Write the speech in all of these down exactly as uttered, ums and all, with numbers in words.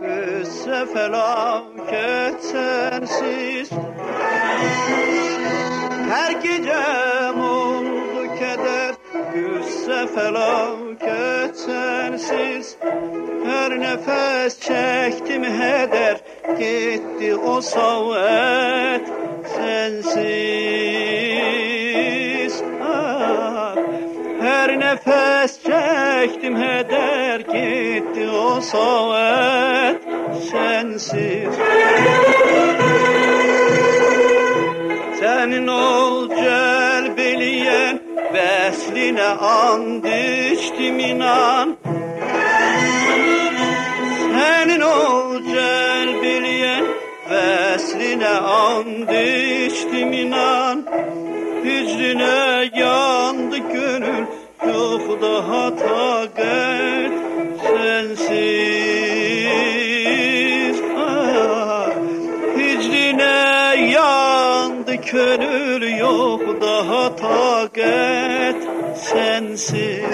Kıssa felaket sensiz. Her gecem oldu keder, güsse felaket sensiz. Her nefes çektim heder, gitti o savet sensiz. Ah, her nefes çektim heder, gitti o savet sensiz. Senin ol celbeliyen, vesline and içtim inan. Senin ol celbeliyen, vesline and içtim inan. Hücrüne yandı gönül, yok daha takat sensiz. Ah, hücrüne yandı gönül, yok daha takat sensiz.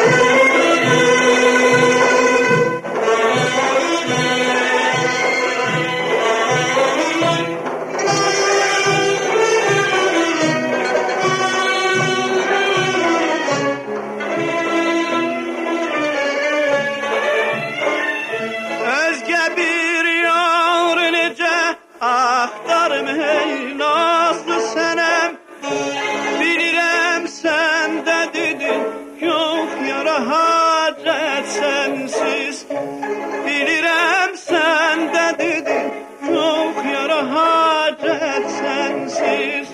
Ahtarım hey nazlı senem, bilirem sen de dedin, yok yara hacet sensiz. Bilirem sen de dedin, yok yara hacet sensiz.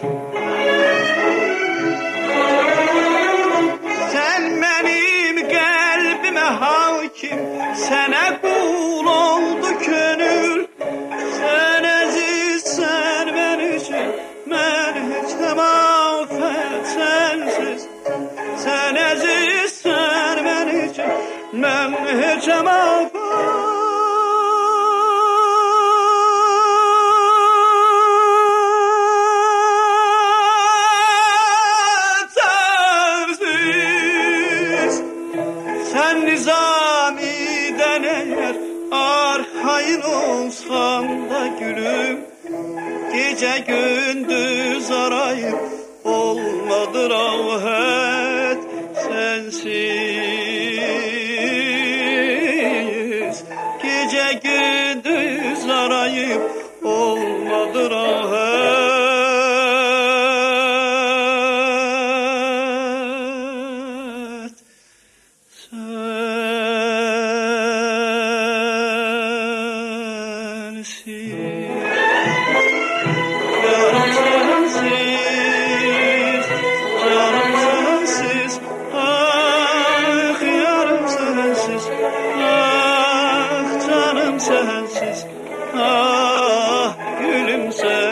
Sen benim kalbime hakim, sana kul oldu gönül. Sen aziz, sen ben için, ben hiç de mağfet sensiz. Sen aziz, sen ben için, ben hiç de mağfet sensiz. Sen nizamiden eğer arkayın olsam da gülüm, gece gündüz arayıp olmadı rahat sensiz. Gece gündüz arayıp olmadı rahat sensiz, ah gülüm sensiz.